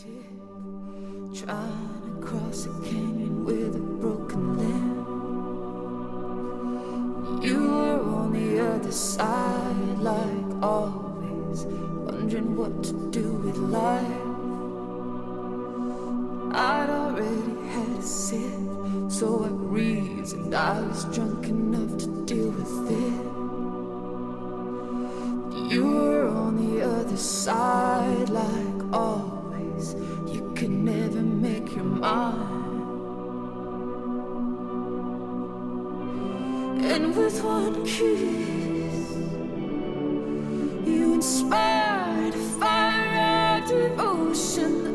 Trying to cross a canyon with a broken limb. You were on the other side, like always, wondering what to do with life. I'd already had a sip, so I reasoned I was drunk enough to deal with it. You were on the other side, like always. You could never make your mind. And with one kiss, you inspired a fire of devotion.